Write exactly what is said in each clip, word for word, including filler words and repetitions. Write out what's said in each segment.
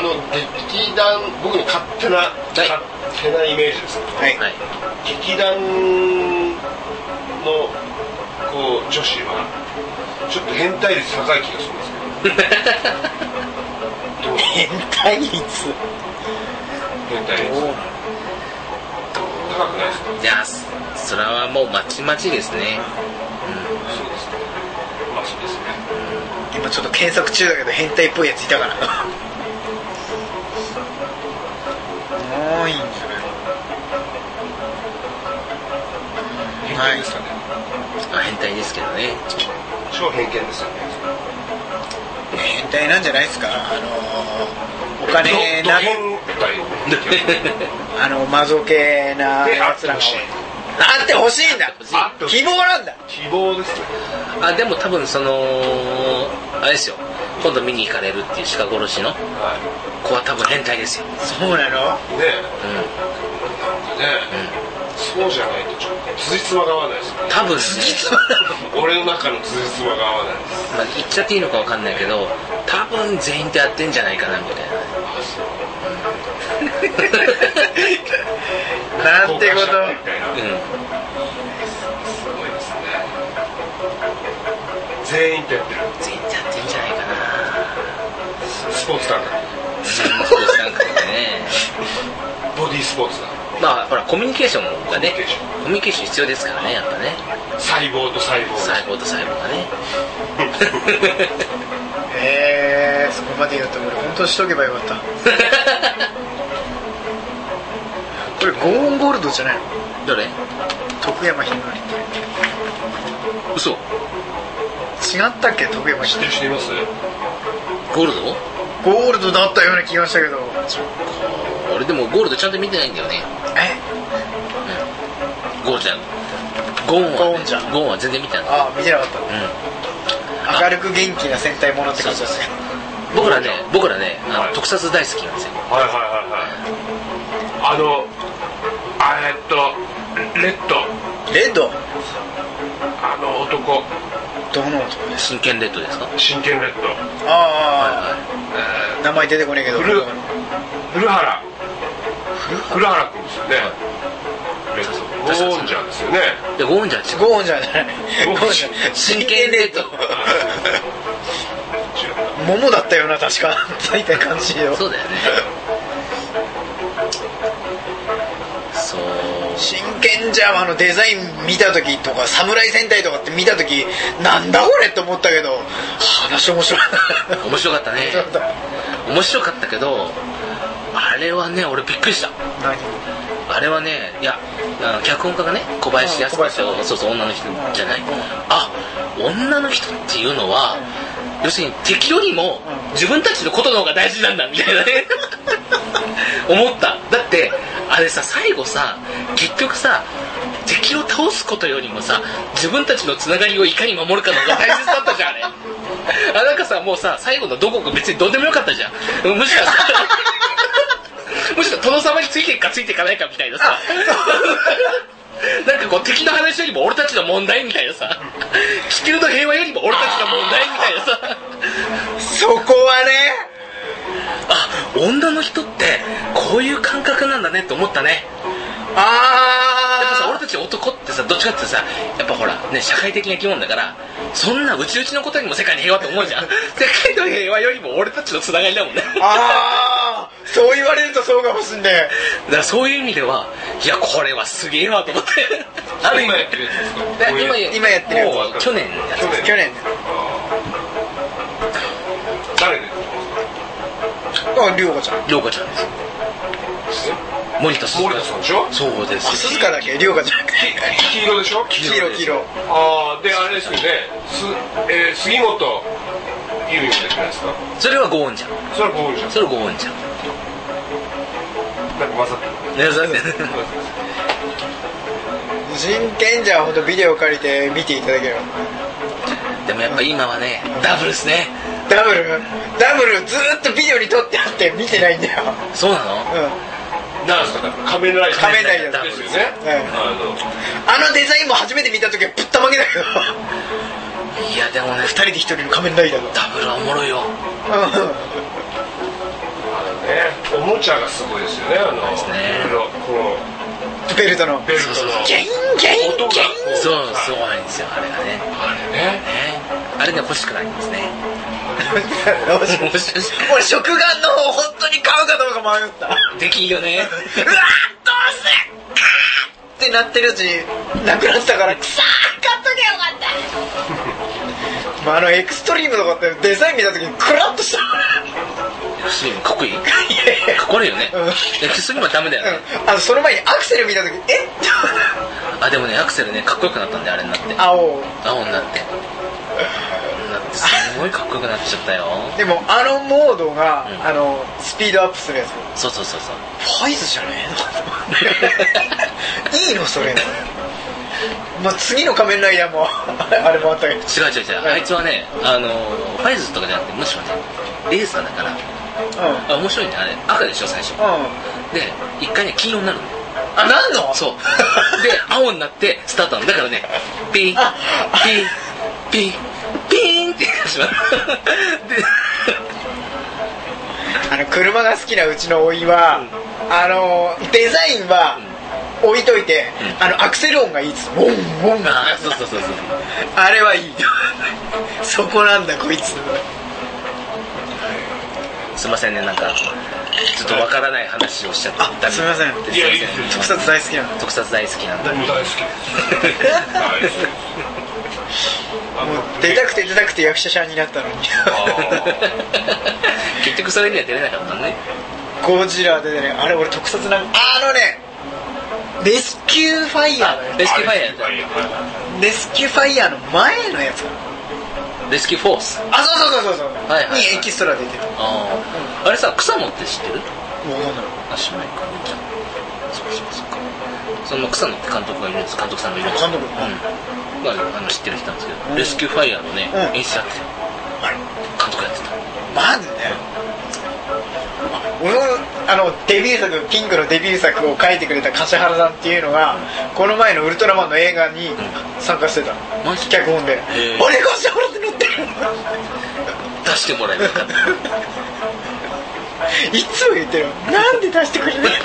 の劇団、僕の勝手な、はい、勝手なイメージですけど、はい、劇団のこう女子はちょっと変態率高い気がするんですけど変態率変態率高くないですか？ いや、それはもうまちまちですね、うん、 そうですね、まあそうですね、 うん、今ちょっと検索中だけど変態っぽいやついたから多いんじゃない？ 変態ですかね、 はい、変態ですけどね、 超偏見ですよね。 変態なんじゃないですか？あのー、お金なあのマゾ系なやつらがあってほしいんだ。希望なんだ。 希望ですね。 あ、でも多分そのあれですよ、今度見に行かれるっていう鹿殺しの子は多分変態ですよ。 そうなの？ねえ、うん、 ねえ、そうじゃないとちょっと辻褄が合わないですよね。 多分ね、 俺の中の辻褄が合わないです。 まあ、言っちゃっていいのか分かんないけど、多分全員とやってんじゃないかなみたいな。 なんてこと。うん、 すごいですね。全員とやってる。 全員とやってんじゃないかな。 スポーツ感覚。 スポーツ感覚でね。 ボディースポーツだ。 まあほらコミュニケーションがね、コミュニケーション必要ですからね、やっぱね。 細胞と細胞。 細胞と細胞がね。 えー、そこまで言うと俺本当しとけばよかった。これゴーンゴールドじゃないの？ 誰？ 徳山ひのり。 嘘。 違ったっけ？徳山ひのり。 知ってる人います？ ゴールド？ ゴールドだったような気がしたけど。 俺でもゴールドちゃんと見てないんだよね。 え？ うん。ゴーちゃん。ゴーンは、ね、 ゴーンちゃん。 ゴーンは全然見てない。 ああ、見てなかった。 うん。 明るく元気な戦隊ものって感じですね。 僕らね、僕らね、あの、 はい、 特撮大好きなんですよ。 はいはいはいはい。あの、あえっとレッド。 レッド？ あの男。 どの男です？ 真剣レッドですか？ 真剣レッド。 ああ、はいはい、えー、名前出てこねえけど。 古古原。古原君ですよね。レッド。ゴーンジャーですよね。 いや、ゴーンジャーですよ。 ゴーンジャーじゃない。 ゴーンジャー。 真剣レッド。 桃だったよな確か。みたいな感じよ。 そうだよね。そう。 真剣ジャーのデザイン見た時とか侍戦隊とかって見た時なんだこれって思ったけど、話面白い。 面白かったね。面白かったけど、あれはね俺びっくりした。 何？ あれはね、いやあの脚本家がね小林靖子って、そうそう女の人じゃない。あ、女の人っていうのは要するに敵よりも自分たちのことの方が大事なんだみたいなね思った。だってあれさ、最後さ、結局さ、敵を倒すことよりもさ、自分たちのつながりをいかに守るかの方が大切だったじゃんあれ。あ、なんかさ、もうさ、最後のどこか別にどうでもよかったじゃん。むしろさむしろ殿様についていくかついていかないかみたいなさなんかこう敵の話よりも俺たちの問題みたいなさ、地球の平和よりも俺たちの問題みたいなさそこはね、 あ、女の人ってこういう感覚なんだねって思ったね。 あやっぱさ、俺たち男ってさ、どっちかってさ、やっぱほらね、社会的な生き物だから、そんなうちうちのことにも世界に平和って思うじゃん。世界の平和よりも俺たちのつながりだもんね。 ああ、そう言われるとそうかもしんねえ。 だからそういう意味では、いやこれはすげえわと思って。ある意味今やってるやつですか？ 今今やってるやつ。 もう去年やつ。 去年。 誰で？ あ、りょうかちゃん。 りょうかちゃんです。森田鈴森田さんでしょ？ そうです。 あ、鈴鹿だっけ？りょうかちゃん。 黄色でしょ？ 黄色黄色。 ああ、であれですよね。す、えー、杉本由美じゃないですか。 それはゴーンちゃん。 それはゴーンちゃん。 それはゴーンちゃん。 なんか混ざってる。 ね、そうですね。 真剣じゃほんとビデオ借りて見ていただければ。 でもやっぱ今はね、ダブルですね。 ダブルダブルずーっとビデオに撮ってあって見てないんだよ。 そうなの？ うん。 なんですか、仮面ライダー。 仮面ライダーですよね。 あのデザインも初めて見た時はぶったまげだけど。 いやでもね、 二人で一人の仮面ライダーが。 ダブルはおもろいよ。 ね、 おもちゃがすごいですよね。あのね、 こうベルトのベルトのゲンゲン音がゲンそうすごいんですよあれがね。 あれね、 ねあれね欲しくないんですね。 俺食玩の方本当に買うかどうか迷った。 できいいよね。 うわーどうせってなってるうちになくなったからくさー買っとけよかったまあ、あのエクストリームとかってデザイン見た時にクラッとしたエクストリームかっこいいかっこいいよね、うん、エクストリームはダメだよね、 うん、あのその前にアクセル見た時にえっあでもねアクセルねかっこよくなったんであれになって青青になってなってすごいかっこよくなっちゃったよ。 でもあのモードが、うん、あのスピードアップするやつそうそうそうそうファイズじゃねえのいいのそれまあ次の仮面ライダーもあれもあったけど違う違う違う、はい、あいつはねあのファイズとかじゃなくてむしろねレーサーだから、うん、あ面白いねあれ赤でしょ最初、うん、で一回ね黄色になるのあなんのそうで青になってスタートなのだからねピーピーピーピーンって始まるであの車が好きなうちのおいは、うん、あのデザインは、うん、置いといて、うん、あのアクセル音がいいです。ウォンウォンあそうそうそうそうあれはいいそこなんだこいつ。 すいませんねなんかちょっとわからない話をしちゃってあすみませんいやいい特撮大好きなんだ特撮大好きなんだ大好きですもう出たくて出たくて役者さんになったのに結局それには出れなかったね。 ゴジラでねあれ俺特撮なあのねレスキューファイヤーレスキューファイヤーレスキューファイヤーの前のやつかレスキューフォースあそうそうそうそうそう、 はいはいはい、 にエキストラ出てたあ、うん、あれさ草野って知ってる？ もうなんだろうあ知らないかそうそうそうかその草野って監督がいるんです監督さんがいるんです監督、うんまあ、あの知ってる人なんですけど、うん、レスキューファイヤーのね、うん、演出やってた監督やってたマジで俺もあのデビュー作ピンクのデビュー作を書いてくれた柏原さんっていうのがこの前のウルトラマンの映画に参加してた、 うん、 脚本で俺柏原って乗ってる出してもらえばよかったいつも言ってるなんで出してくれない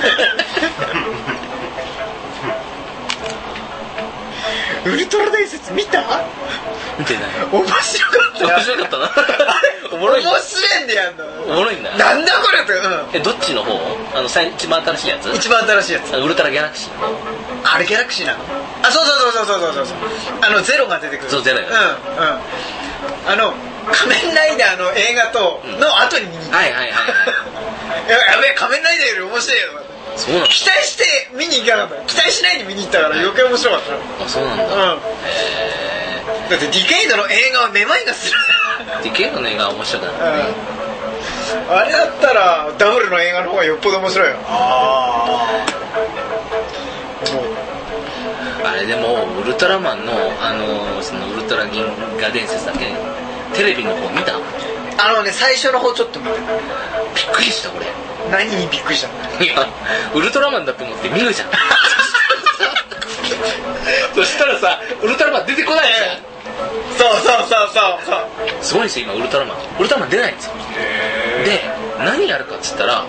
ウルトラ伝説見た？ 見てない面白かった面白かったなおもろい面白いんでやんのおもろいんだなんだこれって、うん、 えどっちの方あの一番新しいやつ一番新しいやつウルトラギャラクシーあれギャラクシーなのあそうそうそうそうそうそうあのゼロが出てくるそうゼロやうんうんあの仮面ライダーの映画との後に見に行った、 うん、はいはいはいはいやべえ仮面ライダーより面白いよそうなんだ期待して見に行かなかった期待しないで見に行ったから余計面白かったあそうなんだ、 うん、へだってディケイドの映画はめまいがするディケイドの映画は面白かったね、 うん、あれだったらダブルの映画の方がよっぽど面白いよああれでもウルトラマンのあのそのウルトラ銀河伝説だけテレビの方見た？ あのね最初の方ちょっと見たびっくりした俺何にびっくりしたの？ いやウルトラマンだと思って見るじゃんそしたらさウルトラマン出てこないじゃん、 そうそうそうそうそうすごいんですよ今ウルトラマンウルトラマン出ないんですよで何やるかっつったらあ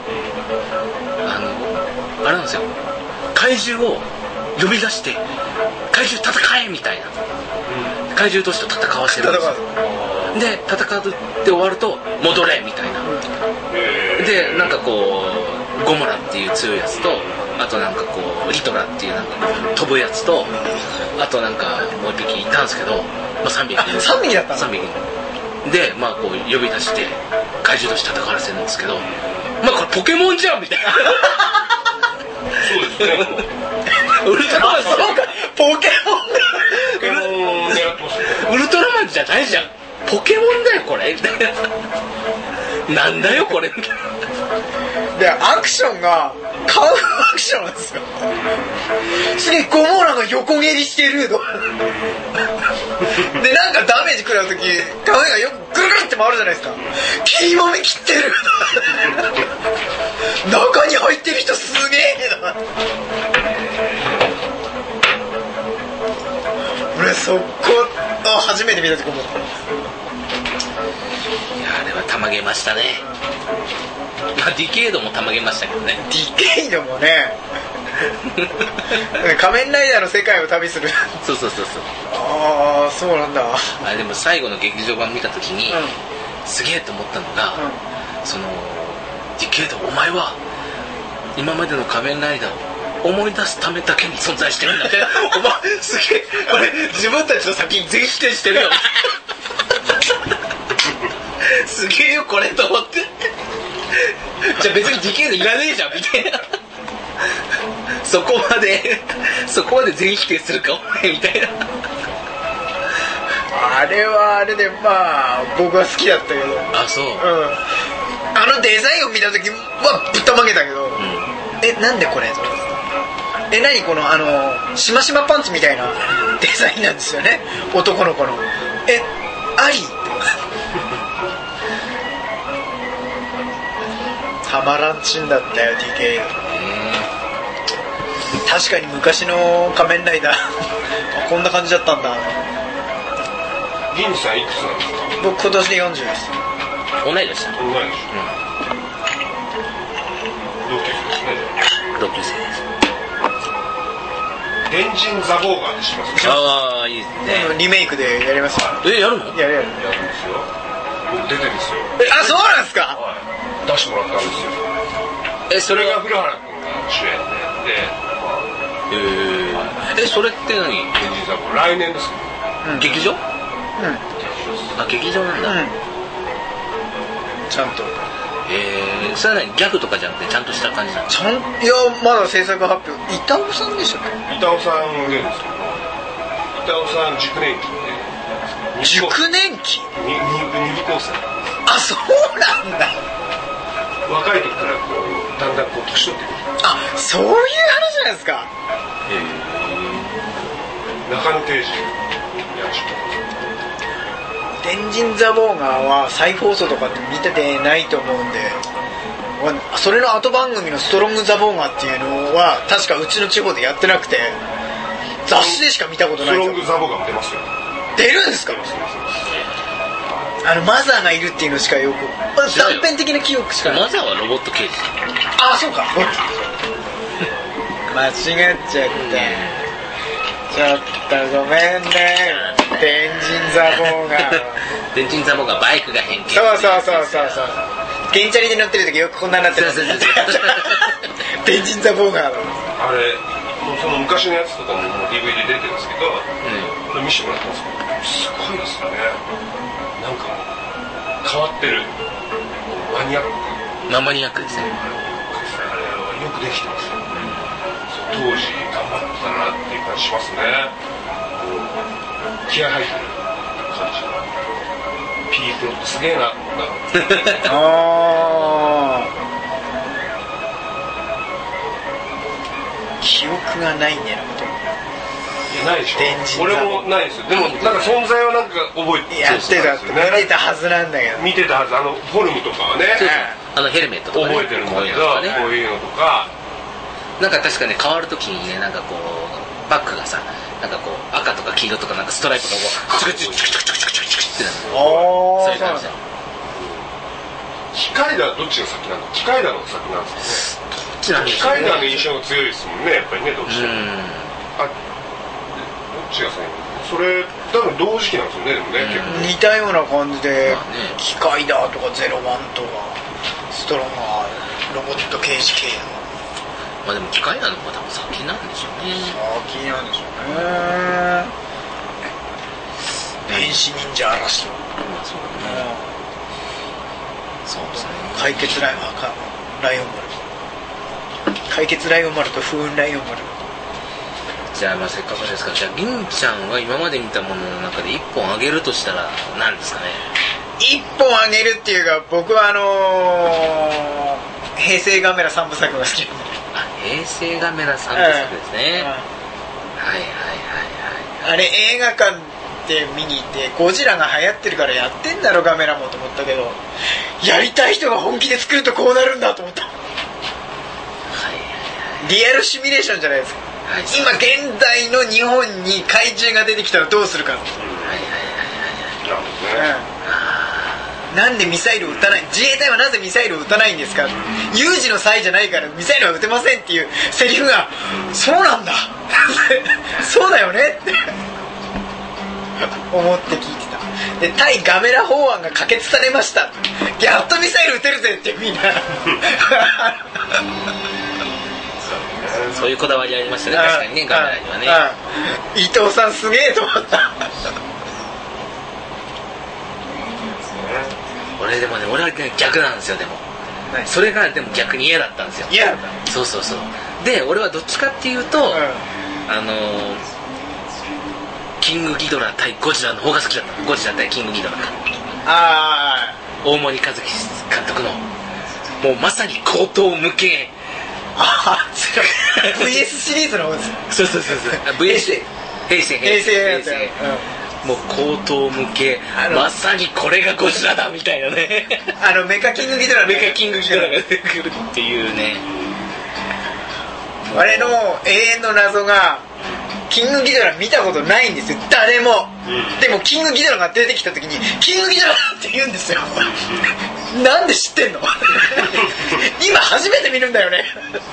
のあれなんですよ怪獣を呼び出して怪獣戦えみたいな、うん、怪獣同士と戦わせるんですよで戦って終わると戻れみたいなでなんかこうゴモラっていう強いやつとあとなんかこうリトラっていうなんか飛ぶやつとあとなんかもう一匹いたんですけど、まあ、さんびきさんびきだったのさんびきでまあこう呼び出して怪獣同士戦わせるんですけどまあこれポケモンじゃんみたいなそうですねウルトラマンそうかポケモンウルトラマンじゃないじゃんポケモンだよこれみたいななんだよこれみたいなでアクションがカウアクションなんですよすげえゴモラが横蹴りしてるのでなんかダメージ食らうとき画面がよくぐるぐるって回るじゃないですか切りもみ切ってる中に入ってる人すげえな俺そこ初めて見たとき思ったいやあれはたまげましたねまあディケイドもたまげましたけどね。 ディケイドもね仮面ライダーの世界を旅するそうそうそうそう。 ああそうなんだ。 あでも最後の劇場版見た時に、うん、すげえと思ったのが、うん、そのディケイドお前は今までの仮面ライダーを思い出すためだけに存在してるんだってお前すげえこれ自分たちの先に全否定してるよすげえよこれと思ってじゃあ別にディケイドいらねえじゃんみたいなそこまでそこまで全否定するかお前みたいな。 あれはあれでまあ僕は好きだったけど。 あそう、うん、 あのデザインを見た時はぶったまげたけど、うん、えなんでこれえ何このあのしましまパンツみたいなデザインなんですよね男の子のえありたまらんちんだったよ ディケイド。確かに昔の仮面ライダーこんな感じだったんだ。 銀さんいくつなんですか？ 僕今年でよんじゅうです。 同い年だ。同い年、 うん、同級生ですね。 同級生です。 電人ザボーガーって知りますか？ ああいいですね。 リメイクでやりますよ。 えやるの？ やるやる。 やるんですよ。僕出てるんですよ。 えあそうなんですか？ はい、出してもらったんですよ。 えそれが古原君が主演で。 えー、えそれって何？ 電人ザボーガー来年ですよ、 うん、劇場？うん。あ劇場なんだ、うん、 ちゃんと。 えー、それは何ギャグとかじゃなくてちゃんとした感じなの？ ちゃんいやまだ制作発表板尾さんでしょうね。 板尾さんが出るんですけど板尾さん熟年期って熟年期に二部構成。 あそうなんだ。 若い時からこうだんだんこう年取ってくる。 あそういう話なんですか。 えー、中野定時電人ザボーガーは再放送とかって見ててないと思うんでそれの後番組のストロングザボーガーっていうのは確かうちの地方でやってなくて雑誌でしか見たことない。 ストロングザボーガーも出ますよ。 出るんですか？あのマザーがいるっていうのしかよく断片的な記憶しかない。 マザーはロボット刑事。 ああそうか間違っちゃった、うん、ちょっとごめんね電人ザボーガー電人ザボーガーバイクが変形。 そうそうそうそうそうゲンチャリで乗ってる時よくこんなになってる電人ザボーガーのあれその昔のやつとかも ディーブイディー 出てるんですけど、うん、これ見せてもらったんですけどすごいですよね。なんか変わってるマニアックなマニアックですね。 あれはよくできてますよ、うん、当時頑張ってたなっていう感じしますね。気合入ってる感じ。ピープロってすげえなと思ったあ記憶がないんだよなこと。 いやないでしょ。俺もないですよ。でもなんか存在はなんか覚えてやってたって見てたはずなんだけど。 見てたはず。あのフォルムとかはね。 あのヘルメットとか、ね、 覚えてるんだけどこういうのとか。 なんか確かね変わるときにねなんかこうバックがさなんかこう赤とか黄色とかなんかストライプがこうチクチクチクチクチクチクチクチクってなる。そういう感じだ。 機械だどっちが先なの？機械だの先なんですかね。機械だの印象が強いですもんねやっぱりねどうしても。あどっちが先？それ多分同時期なんですよねでもね結構似たような感じで、まあね、機械だとかゼロワンとかストロンガーロボット刑事系の。 まあでも機械なのが多分先なんでしょうね。 先なんでしょうね。電子忍者嵐とか。 まあそうだね。そうですね。 解決ライオンライオン丸。解決ライオン丸と風雲ライオン丸。 じゃあまあせっかくですからじゃあ銀ちゃんは今まで見たものの中で一本あげるとしたら何ですかね。 一本あげるっていうか僕はあのー、平成ガメラ三部作が好き。 平成ガメラ三部作ですね、うんうん、はいはいはいはい。 あれ映画館で見に行ってゴジラが流行ってるからやってんだろガメラもと思ったけどやりたい人が本気で作るとこうなるんだと思った、はいはいはい、リアルシミュレーションじゃないですか、はい、今現代の日本に怪獣が出てきたらどうするか、はいはいはいはい、なるほどね、うん、 なんでミサイルを撃たない、自衛隊はなぜミサイルを撃たないんですか、有事の際じゃないからミサイルは撃てませんっていうセリフが、そうなんだそうだよねって思って聞いてた。で、対ガメラ法案が可決されました、やっとミサイル撃てるぜってみんなそういうこだわりありましたね、確かにね、ガメラにはね。 伊藤さんすげえと思った俺でもね、俺はね逆なんですよ。でもそれがでも逆に嫌だったんですよ。 嫌だった。 そうそうそう。で俺はどっちかっていうと、うん、あのー、キングギドラ対ゴジラの方が好きだった。ゴジラ対キングギドラか。 ああ、大森和樹監督のもうまさに荒唐無稽。 ああ、ブイエス シリーズの方です。 そうそうそうそう。ブイエス 平成平成平成。 もう荒唐無稽、まさにこれがゴジラだみたいなねあのメカキングギドラ、 メカキングギドラが出てくるっていうね。 あれの永遠の謎が、キングギドラ見たことないんですよ、誰も、うん、でもキングギドラが出てきた時にキングギドラって言うんですよなんで知ってんの今初めて見るんだよね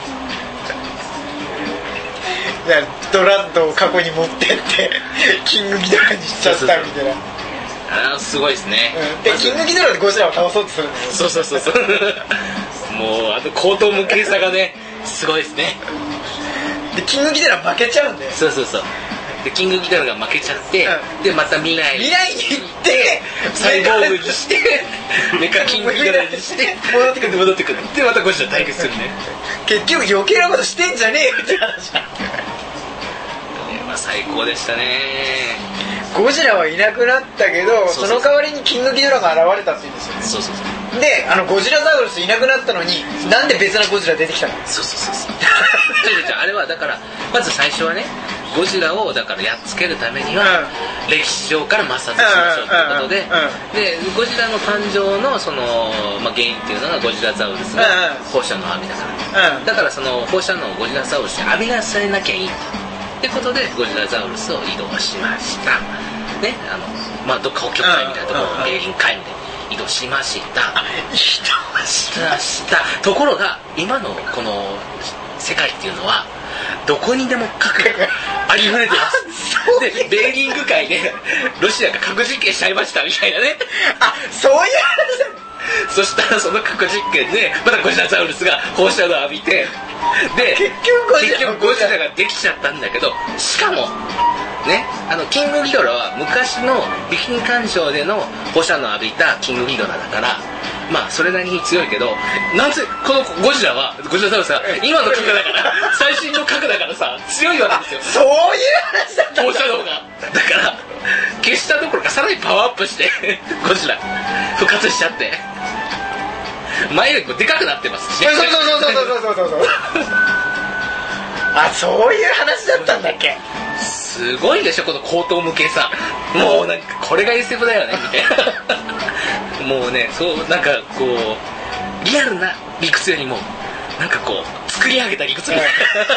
ドラッドを過去に持ってってキングギドラにしちゃったみたいな。 ああすごいですね、 うん、でキングギドラでゴジラを倒そうとするんですよ。 そうそうそうそうもうあの荒唐無稽さがねすごいですね。 でキングギドラ負けちゃうんで、 そうそうそう。でキングギドラが負けちゃって、うん、でまた未来未来に行ってサイボーグにしてメカキングギドラにして戻ってくる戻ってくるでまたゴジラ対決するね。 結局余計なことしてんじゃねえよって話だまあ最高でしたね。 ゴジラはいなくなったけど、その代わりにキングギドラが現れたって言うんですよね。 そうそうそう。 で、あのゴジラザウルスいなくなったのになんで別なゴジラ出てきたの。 そうそうそうそうあれはだからまず最初はね、ゴジラをだからやっつけるためには、うん、歴史上から抹殺しましょうということで、うんうん、でゴジラの誕生のその、まあ、原因っていうのがゴジラザウルスが放射能を浴びたから、うん、だからその放射能をゴジラザウルスに浴びなされなきゃいいってことでゴジラザウルスを移動しましたね。あのまあどっか北極海みたいなところ、ベーリン海みたいに移動しました移動しましたところが、今のこの世界っていうのはどこにでも核がありふれてますでベーリング海でロシアが核実験しちゃいましたみたいなね。 あ、そういう話。 そしたらその核実験でまたゴジラザウルスが放射能を浴びて、で結局ゴジラができちゃったんだけど、しかもね、あのキングギドラは昔のビキニ環礁での放射能を浴びたキングギドラだから、まあそれなりに強いけど、なんせこのゴジラはゴジラザウルスは今の核だから最新の核だからさ強いわけですよ。 そういう話だったんだ。 放射能がだから消したどころかさらにパワーアップしてゴジラ復活しちゃって前よりもでかくなってますしね。 そうそうそうそうそうそうそうあ、そういう話だったんだっけ。 すごいでしょこの荒唐無稽さ。もうなんかこれが エスエフ だよねみたいなもうね、そうなんかこうリアルな理屈よりもなんかこう作り上げた理屈みたいな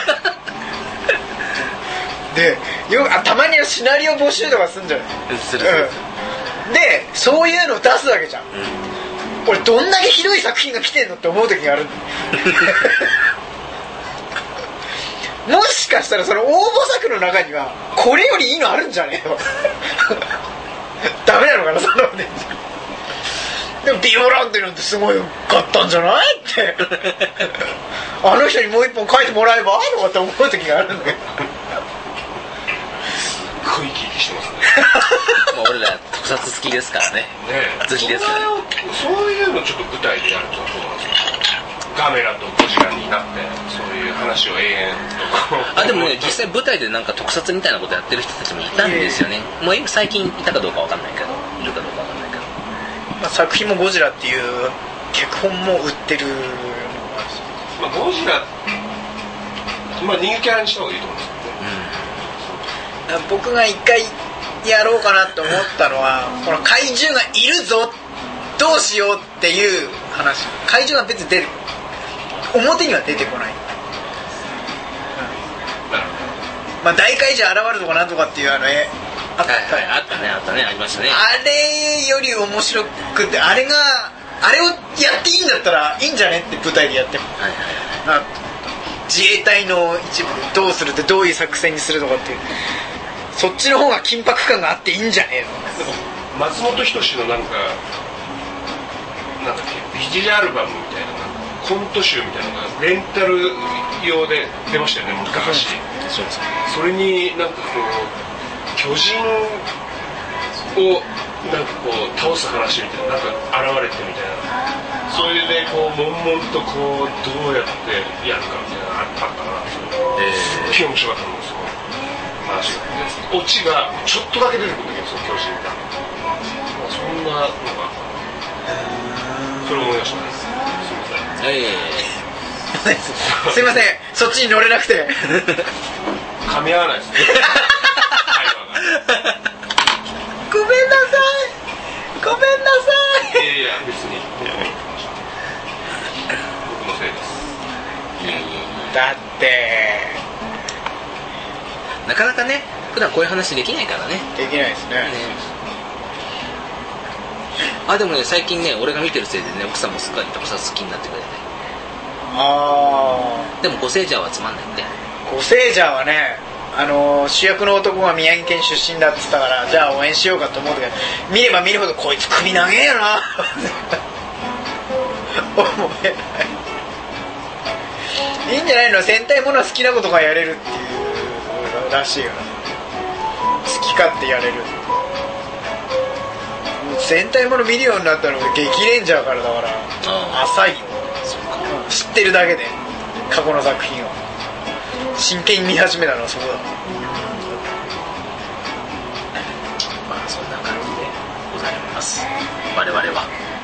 でよあたまにシナリオ募集とかするんじゃない。 するする、 うん、でそういうの出すわけじゃん、うん、俺どんだけひどい作品が来てんのって思う時があるもしかしたらその応募作の中にはこれよりいいのあるんじゃねえのダメなのかなそのでもビオランテなんてすごいかったんじゃないってあの人にもう一本書いてもらえばとかって思う時があるんだけどすっごい生き生きしてますねまあ俺ら特撮好きですからね。ね好きですから、ね、 そういうのちょっと舞台でやるとどうなんですか。ガメラとゴジラになってそういう話を永遠とあでもね実際舞台でなんか特撮みたいなことやってる人たちもいたんですよね。もう最近いたかどうかわかんないけどいるかどうかわかんないけど、 まあ、作品もゴジラっていう脚本も売ってるのもあるし、 まあ、ゴジラまあ人気キャラにした方がいいと思うんですけどね、うん、僕が一回やろうかなと思ったのはこの怪獣がいるぞどうしようっていう話。怪獣が別に出る表には出てこない、うん、まあ大怪獣現るとかなんとかっていうあのえあった、 はいはい、あったねあったねありましたね。 あれより面白くて、あれがあれをやっていいんだったらいいんじゃねって舞台でやっても、はいはいはい、自衛隊の一部でどうするってどういう作戦にするとかっていう、そっちの方が緊迫感があっていいんじゃねえの。 松本人志のなんかなんだっけビジュアルバムみたいなコント集みたいなのがレンタル用で出ましたよね昔。そうですね。それになんかこう巨人をなんかこう倒す話みたいな、なんか現れてみたいな、それでこう悶々とこうどうやってやるかみたいなのがあったから、えー、面白かったんですよ話が。オチがちょっとだけ出てくるんだけど、その巨人がそんなのがそれを思い出したんです。すいません、えー、すいません、そっちに乗れなくて噛み合わないですね会話がごめんなさいごめんなさい。 いやいや別に僕のせいです。 だってなかなかね普段こういう話できないからね。 できないですね。ね、 あでもね最近ね俺が見てるせいでね奥さんもすっかり特撮好きになってくれて。 ああ。 でもゴセイジャーはつまんないんで。 ゴセイジャーはね、あのー、主役の男が宮城県出身だって言ったからじゃあ応援しようかと思うけど、見れば見るほどこいつ首長えよな思えない。いいんじゃないの、戦隊ものは好きなことがやれるっていうらしいよな。好き勝手やれる。戦隊もの見るようになったのが激レンジャーからだから浅いよ。知ってるだけで過去の作品を真剣に見始めたのはそこだ。 まあそんな感じでございます我々は。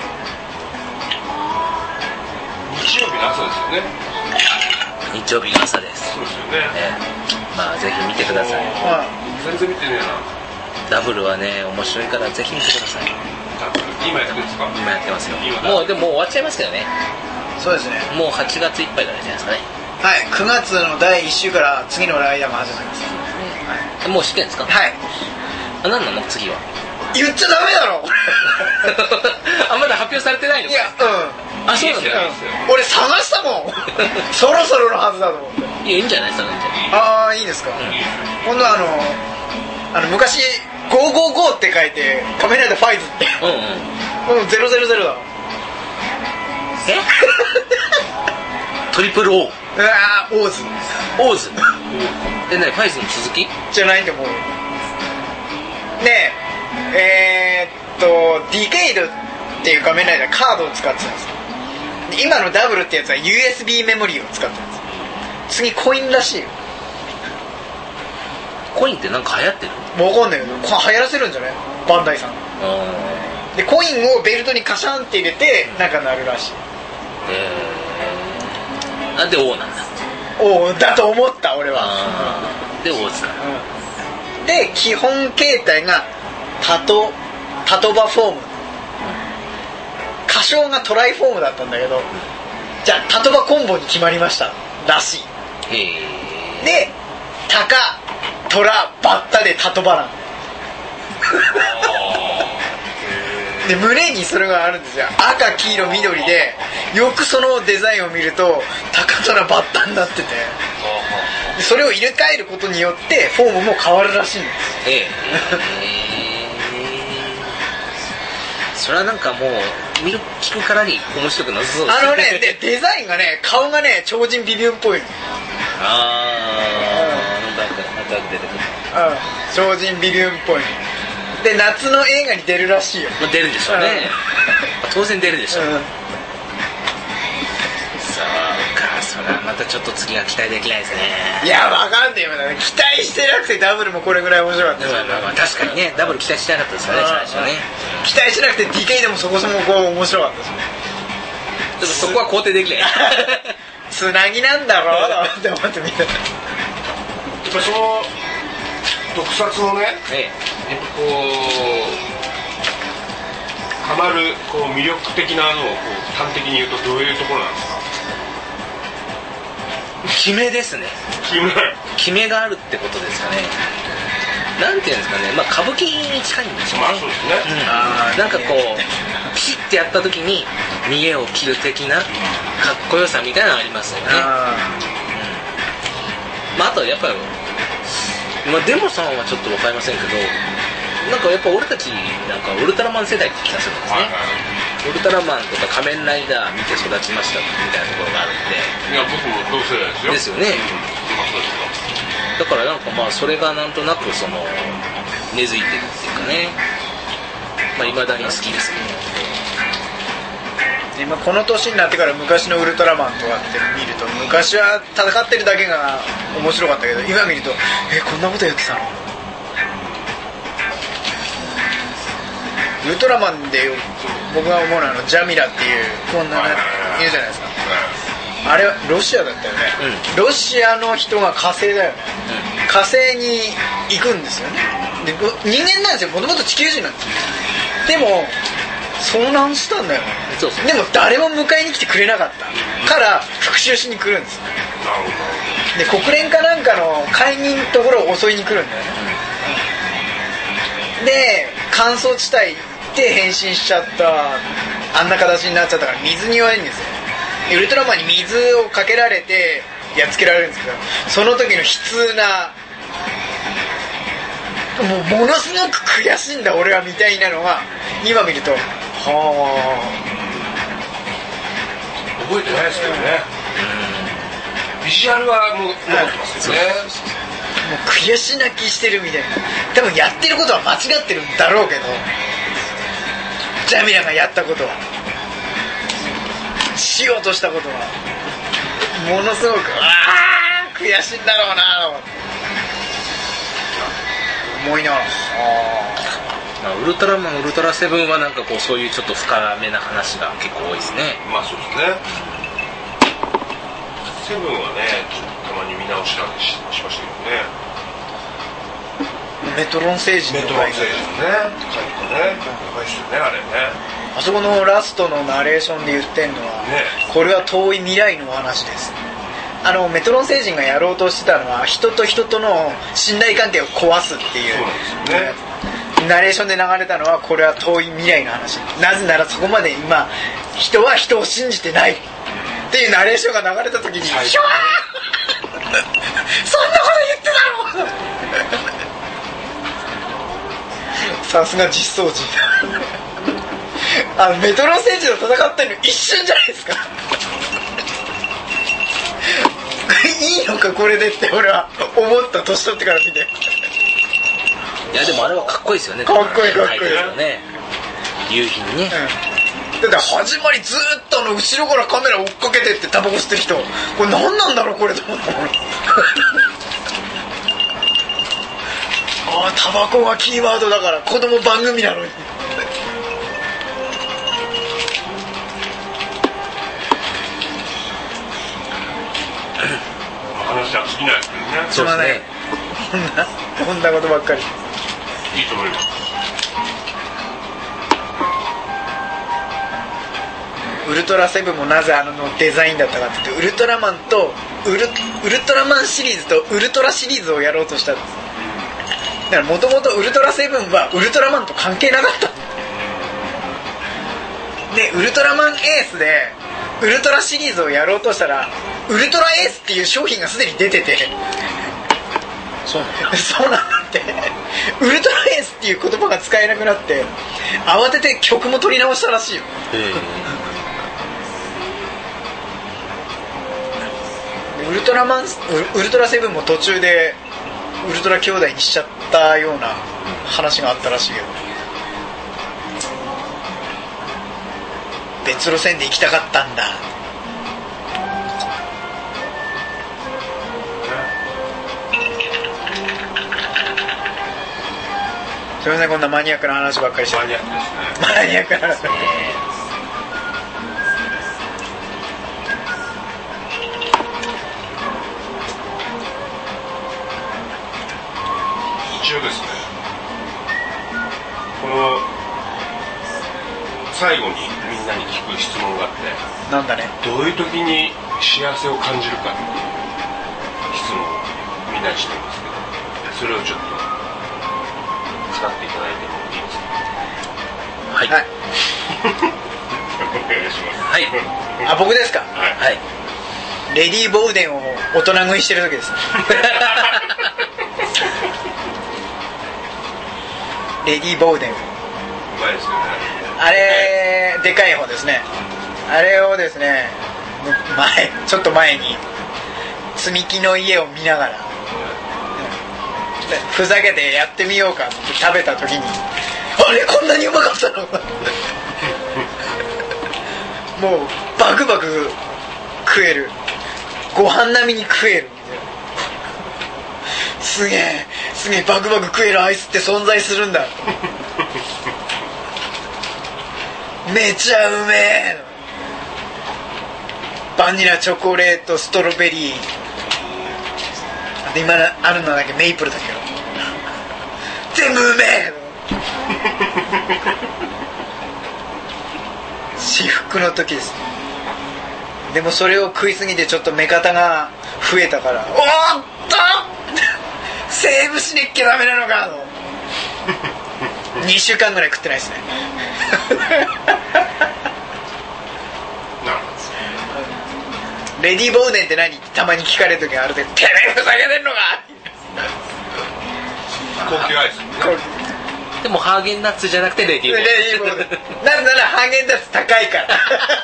日曜日の朝ですよね。 日曜日の朝です。 そうですよね、 えー、まあぜひ見てください。 全然見てねえな。 ダブルはね面白いからぜひ見てください。 今やってるんですか。 今やってますよ。もうでももう終わっちゃいますけどね。 そうですね。 もうはちがついっぱいからじゃないですかね。 はい、くがつのだいいっ週から次のライダーが始まります、 はい、もう知ってるんですか。 はい。 あ、何なの次は。 言っちゃダメだろあ、まだ発表されてないの。 いや、うん。 あ、そうなんだよ、 うん、俺探したもんそろそろのはずだと思って。 いや、いいんじゃないですか。 ああ、いいですか、うん、今度はあのあの昔ごーごーごーって書いて仮面ライダーファイズってうんうん、ゼロゼロゼロだ。 えトリプル O。 うわー、オーズオーズえ、なにファイズの続きじゃないと思う。ねえ、えー、っとディケイドっていう仮面ライダーカードを使ってたんですよ。今のダブルってやつは ユーエスビー メモリーを使ってたんですよ。次コインらしいよ。 コインってなんか流行ってる？ わかんないけど流行らせるんじゃないバンダイさんで。コインをベルトにカシャンって入れてなんかなるらしい。 えー、なんで O なんだ。 O だと思った俺は。 で O ですか、 うん、で基本形態がタトタトバフォーム、歌唱がトライフォームだったんだけど、じゃあタトバコンボに決まりましたらしい。 へー。 でタカトラバッタでタトバランで胸にそれがあるんですよ。赤黄色緑でよくそのデザインを見るとタカトラバッタになってて、でそれを入れ替えることによってフォームも変わるらしいんです。 ええそれはなんかもう見る聞くからに面白くなさそうですね。 あのねでデザインがね顔がね超人ビビューンっぽいの。 ああ、なんか出てくる。 うん、超人ビビューンっぽいで夏の映画に出るらしいよ。 まあ、出るでしょうね、うん、当然出るでしょう、うん、そうか、それはまたちょっと次は期待できないですね。 いやわかんないよ、期待してなくてダブルもこれぐらい面白かったですよ、ね、 まあまあ確かにねダブル期待してなかったですよね最初ね。 期待してなくて ディケイでもそこそここう面白かったですね。 でもそこは肯定できないつなぎなんだろうって思って見てた。やっぱその特撮のね、ええ、やっぱこうハマるこう魅力的なのをこう端的に言うとどういうところなんですか。 決めですね。 決め決めがあるってことですかね。 なんていうんですかね、まあ、歌舞伎に近いんですよね。 まあそうですね、 うん、なんかこうピッてやった時に逃げを切る的なかっこよさみたいなのがありますよね。あ、うん、まあ、あとやっぱり、まあ、デモさんはちょっと分かりませんけど、なんかやっぱ俺たちなんかウルトラマン世代って気がするんですね、はいはい、ウルトラマンとか仮面ライダー見て育ちましたみたいなところがあるんで。いや僕も同世代ですよ。ですよね、うん、まあそうですよ。だからなんかまあそれがなんとなくその根付いてるっていうかね、まあ、未だに好きですけど、 今この年になってから昔のウルトラマンとかって見ると、昔は戦ってるだけが面白かったけど、今見るとえこんなことやってたの。ウルトラマンで僕が思うのはあのジャミラっていうこんなのいるじゃないですか。あれはロシアだったよね、うん、ロシアの人が火星だよね、うん、火星に行くんですよね。で人間なんですよ、もともと地球人なんですよ。でも遭難したんだよね。そうそう。でも誰も迎えに来てくれなかったから復讐しに来るんですよ。で国連かなんかの会議のところを襲いに来るんだよね、うん、で乾燥地帯で変身しちゃった、あんな形になっちゃったから水に弱いんですよ。ウルトラマンに水をかけられてやっつけられるんですけど、その時の悲痛な、もうものすごく悔しいんだ俺はみたいなのが今見ると、はあ覚えてないですけどね、うん、ビジュアルはもう残ってますよね、 うん、もう悔し泣きしてるみたいな。多分やってることは間違ってるんだろうけど、ジャミラがやったことは、しようとしたことはものすごくあー悔しいんだろうなと思いながら、 まあ、ウルトラマンウルトラセブンはなんかこうそういうちょっと深めな話が結構多いですね。 まあそうですね。セブンはねちょっとたまに見直したり し, しましたけどね。 メトロン星人とかメトロン星人ね書いてね高いですよねあれね。 あそこのラストのナレーションで言ってんのは、ね、これは遠い未来の話です。あのメトロン星人がやろうとしてたのは人と人との信頼関係を壊すっていう、そうなんですよね。ナレーションで流れたのはこれは遠い未来の話。なぜならそこまで今人は人を信じてないっていうナレーションが流れた時にひょーそんなこと言ってたのさすが実相寺あのメトロン星人と戦ったの一瞬じゃないですかいいのかこれでって俺は思った、年取ってから見て。 いやでもあれはかっこいいですよね。 かっこいいかっこいいね、夕日にね、 うん、だって始まりずっとあの後ろからカメラ追っかけてってタバコ吸ってる人、これ何なんだろうこれと思ったああタバコがキーワードだから子供番組なのに話は尽きないですけどね。 すまない、こんなこんなことばっかり。 いいと思います。 ウルトラセブンもなぜあのデザインだったかって言って、ウルトラマンとウ ル, ウルトラマンシリーズとウルトラシリーズをやろうとしたんです。だからもともとウルトラセブンはウルトラマンと関係なかったで、ウルトラマンエースでウルトラシリーズをやろうとしたらウルトラエースっていう商品がすでに出てて、 そうなんだそうなんだってウルトラエースっていう言葉が使えなくなって慌てて曲も取り直したらしいよ。ウルトラマンウルトラセブンも途中でウルトラ兄弟にしちゃったような話があったらしいけど、別路線で行きたかったんだ。すみません、こんなマニアックな話ばっかりして。 マニアックですね。 マニアックな話。 一応ですね、この最後にみんなに聞く質問があって、 なんだね。 どういう時に幸せを感じるかっていう質問をみんなにしてるんですけど、それをちょっと使っていただいてもいいですか？ はい、 はい、 お願いします。 はい、 あ、僕ですか？ はい、 レディー・ボウデンを大人食いしてる時ですレディー・ボウデン、 うまいですよね。 あれでかい方ですね。あれをですね、前ちょっと前に積み木の家を見ながらふざけてやってみようかって食べた時に、あれこんなにうまかったのもうバクバク食える、ご飯並みに食えるみたいな、すげえすげえバクバク食えるアイスって存在するんだめちゃうめえ、バニラ、チョコレート、ストロベリー、あと今あるのだけメイプルだけど全部うめえ至福の時です。でもそれを食いすぎてちょっと目方が増えたから、おーっとセーブしなきゃダメなのかにしゅうかんぐらい食ってないですねレディー・ボウデンって何ってたまに聞かれる時があるで、てめえふざけてんのか高級アイス、ね、 でもハーゲンダッツじゃなくてレディー・ボウデンなんならハーゲンダッツ高いから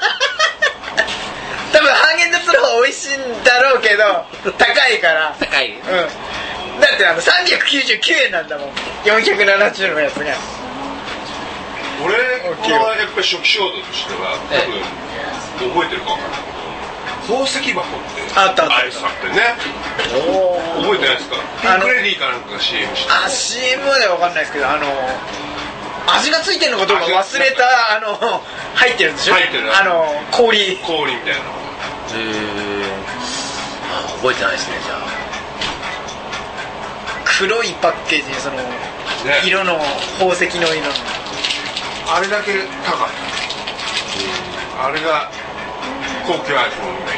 多分ハーゲンダッツの方が美味しいんだろうけど高いから高い、 うん、だってあのさんびゃくきゅうじゅうきゅうえんなんだもん、よんひゃくななじゅうのやつが。 俺はやっぱり初期衝動としては多分覚えてるか分かんないけど、宝石箱ってあったあったアイスあってね、覚えてないですか？ピンクレディーかなんかが シーエム して、 あ シーエム までは分かんないですけど、あの味がついてるのかどうか忘れた、あの入ってるんでしょ、 入ってる、 あの氷氷みたいな。へえ、覚えてないですね。じゃあ黒いパッケージにその、ね、色の宝石の色のあれだけ高い、あれが高級アイスのイメージ。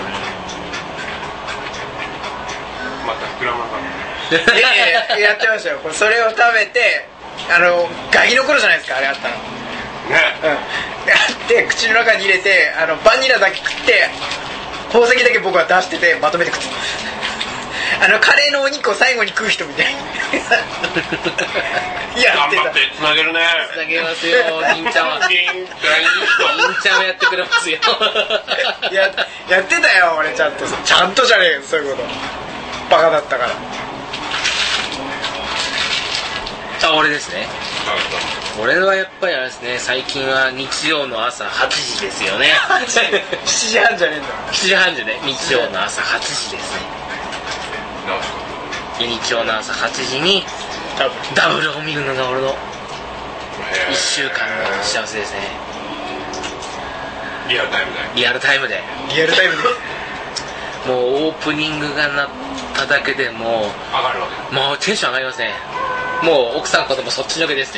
また膨らまなかったいやいややってましたよ。それを食べて、あのガキの頃じゃないですか、あれあったのね、 うん、で口の中に入れて、あのバニラだけ食って宝石だけ僕は出しててまとめて食ってあのカレーのお肉を最後に食う人みたいにやってた。 頑張ってつなげるね。 つなげますよ、銀ちゃんは。銀ちゃんはやってくれますよや, やってたよ俺、ちゃんとちゃんとじゃねえよ、そういうことバカだったから。 あ、俺ですね。俺はやっぱりあれですね、最近は日曜の朝はちじですよねしちじはんじゃねえんだ。 しちじはんじゃね、日曜の朝はちじですね。日曜の朝はちじにダブルを見るのが俺のいっしゅうかんの幸せですね。 リアルタイムでリアルタイムでリアルタイムでもうオープニングが鳴っただけでもう上がるわけ、 もうテンション上がりますね。もう奥さん子供そっちのけですね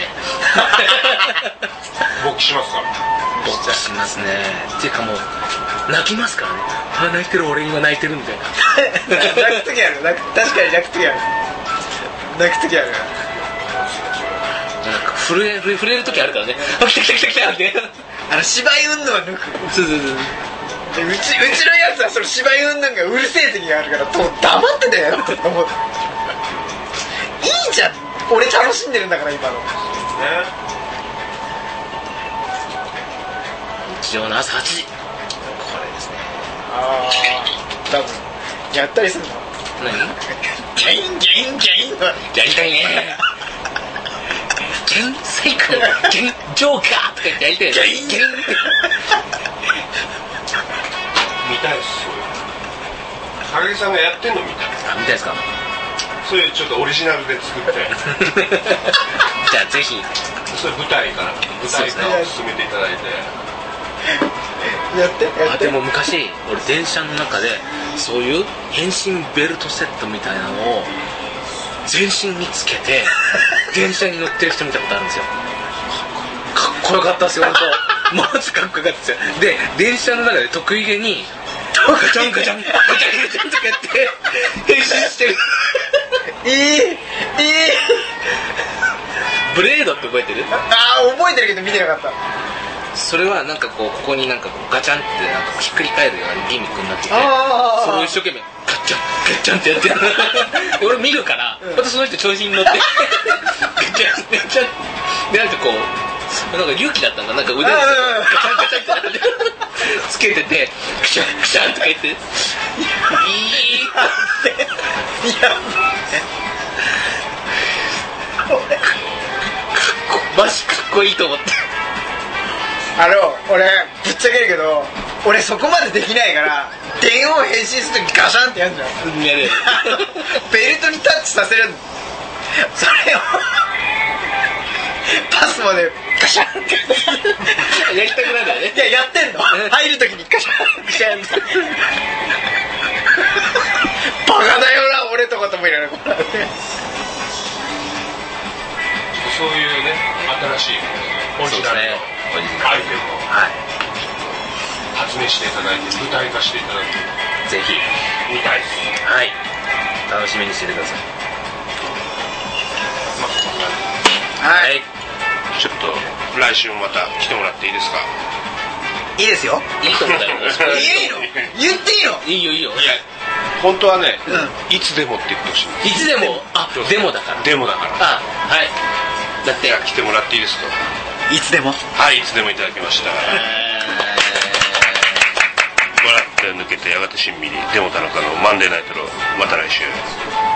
勃起しますか？ 勃起しますね。っていうかもう泣きますからね。あ、泣いてる俺今泣いてるみたいな泣く時ある、泣く、確かに泣く時ある泣く時ある。 なんか震える震える時あるからね。あ、来た来た来た来たってあの芝居運動は抜く。 そうそうそう。 うち、うちのやつはその芝居運動がうるせえ時があるから、もう黙ってたよって思う。いいじゃん、俺楽しんでるんだから今のね。 日曜の朝はちじ、これですね。 ああ、多分やったりするの。 何？ ギャインギャインギャインやりたいね。ギャイン最高、ギャインジョーカーとか言ってやりたいね。 ギャインギャイン見たいっすよ。高木さんがやってんの見たい。 あ、見たいですか？ それちょっとオリジナルで作ってじゃあぜひそれ舞台から舞台からを進めていただいてやってやって。 あ、でも昔俺電車の中でそういう変身ベルトセットみたいなのを全身につけて電車に乗ってる人見たことあるんですよ。かっこよかったですよ、本当。マジかっこよかったですよ。で電車の中で得意げにガチャンガチャンガチャンガチャンとかやって変身してる。 いいいいブレードって覚えてる？ ああ覚えてるけど見てなかった。 それはなんかこうここになんかこうガチャンってなんかひっくり返るようなギミックになってて、それを一生懸命ガッチャンガッチャンってやってるで俺見るから、うん、またその人調子に乗ってガチャンガチャンでなんかこうなんか勇気だったんだ、なんか腕でガチャンガチャンってやってつけててクシャンクシャンとか言っていいっていやマジかっこいいと思って。 あの俺ぶっちゃけるけど俺そこまでできないから電王変身するときガシャンってやるんじゃん。 やるベルトにタッチさせるそれをパスまでガシャンってやりたくなるんだよね。 いややってんの入るときにガシャンガシャンってバカだよな俺とかともいらないそういうね新しいオリジナルのアイテムを発明していただいて舞台化していただいてぜひ見たいです。 はい楽しみにしててください。 はい、 ちょっと来週もまた来てもらっていいですか？ いいですよ。 いいと思ったよ。 いいの？言っていいの？ いいよいいよ。 いや本当はね、うん、いつでもって言ってほしい。 いつでもあデモだから。 デモだから。 あはいだって来てもらっていいですか？ いつでもはいいつでもいただきました。笑って抜けてやがてしんみりデモ田中のマンデーナイトのまた来週。